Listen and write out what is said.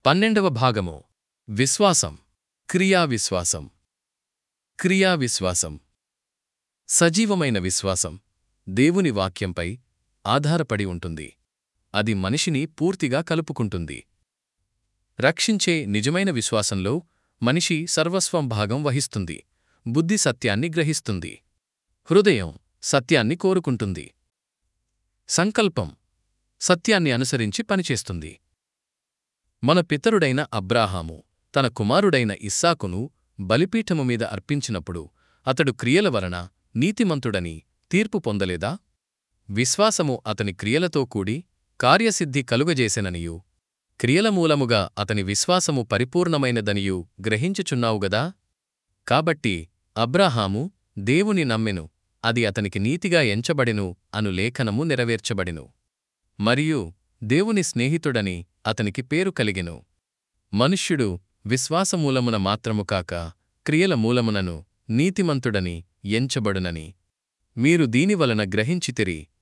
12వ భాగము విశ్వాసం క్రియావిశ్వాసం క్రియావిశ్వాసం సజీవమైన విశ్వాసం దేవుని వాక్యంపై ఆధారపడి ఉంటుంది. అది మనిషిని పూర్తిగా కలుపుకుంటుంది. రక్షించే నిజమైన విశ్వాసంలో మనిషి సర్వస్వం భాగం వహిస్తుంది. బుద్ధి సత్యాన్ని గ్రహిస్తుంది. హృదయం సత్యాన్ని కోరుకుంటుంది. సంకల్పం సత్యాన్ని అనుసరించి పనిచేస్తుంది. మన పితరుడైన అబ్రాహాము తన కుమారుడైన ఇస్సాకును బలిపీఠము మీద అర్పించినప్పుడు అతడు క్రియల వలన నీతిమంతుడని తీర్పు పొందలేదా? విశ్వాసము అతని క్రియలతో కూడి కార్యసిద్ధి కలుగజేసెననియూ క్రియల మూలముగా అతని విశ్వాసము పరిపూర్ణమైనదనియూ గ్రహించుచున్నావుగదా? కాబట్టి అబ్రాహాము దేవుని నమ్మెను, అది అతనికి నీతిగా ఎంచబడెను అను లేఖనము నెరవేర్చబడెను. మరియు దేవుని స్నేహితుడని అతనికి పేరు కలిగెను. మనుష్యుడు విశ్వాసమూలమున మాత్రము కాక క్రియల మూలమునను నీతిమంతుడని ఎంచబడునని మీరు దీనివలన గ్రహించితిరి.